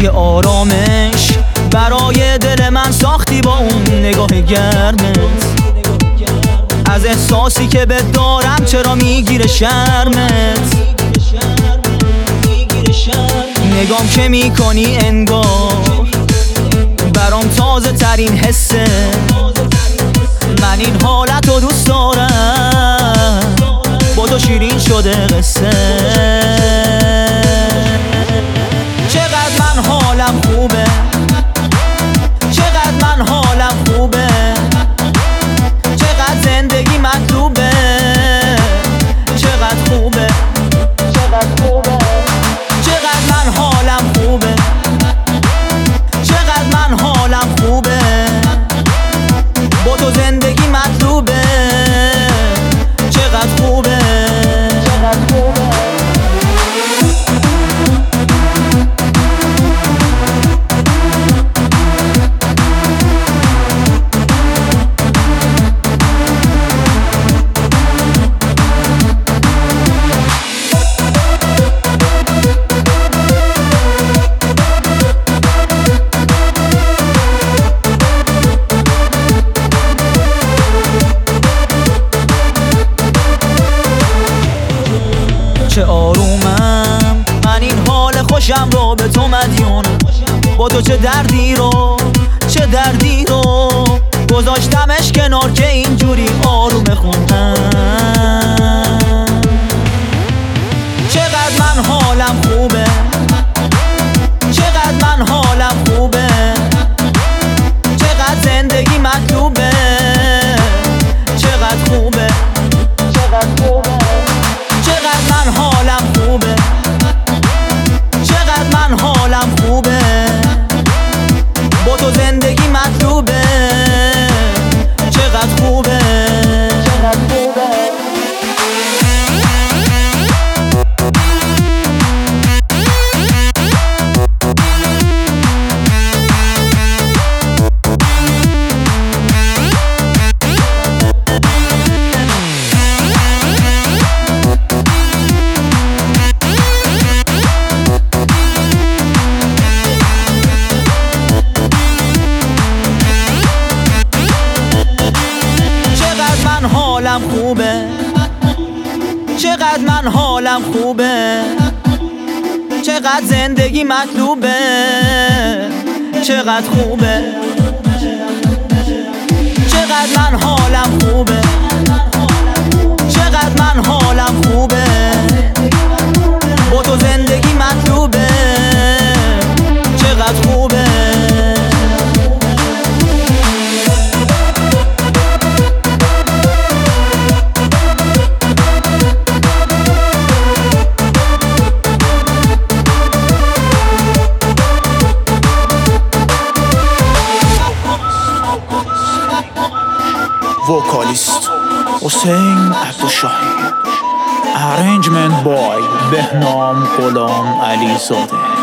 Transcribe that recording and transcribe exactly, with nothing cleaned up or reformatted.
یه آرامش برای دل من ساختی با اون نگاه گرمت. از احساسی که بهت دارم چرا میگیره شرمت. نگام که میکنی انگار برام تازه ترین حسه. من این حالت رو دوست دارم، با تو شیرین شده قصه. چقدر من حالم خوبه، چقدر من حالم خوبه، چقدر زندگی مطلوبه، چقدر خوبه، چقدر خوبه، چقدر من حالم خوبه، چقدر من حالم خوبه، با تو زندگی مطلوبه، چقدر خوبه، چقدر خوبه. چه آرومم من این حال خوشم رو به تو مدیونم. با تو چه دردی رو چه دردی رو گذاشتمش کنار که اینجوری آروم خوندم. چقدر من حالم خوبه، چقدر من حالم خوبه، چقدر زندگی مطلوبه، چقدر خوبه، چقدر خوبه، چقدر من حالم خوبه، چقدر من حالم خوبه، با تو زندگی مطلوبه، چقدر خوبه، چقدر خوبه. حالم خوبه، چقدر من حالم خوبه، چقدر زندگی مطلوبه، چقدر خوبه، چقدر من حالم خوبه، چقدر من حالم خوبه، با تو زندگی مطلوبه، چقدر خوبه. وکالیست حسین عبدالشاهی. Arrangement by بهنام غلام علیزاده.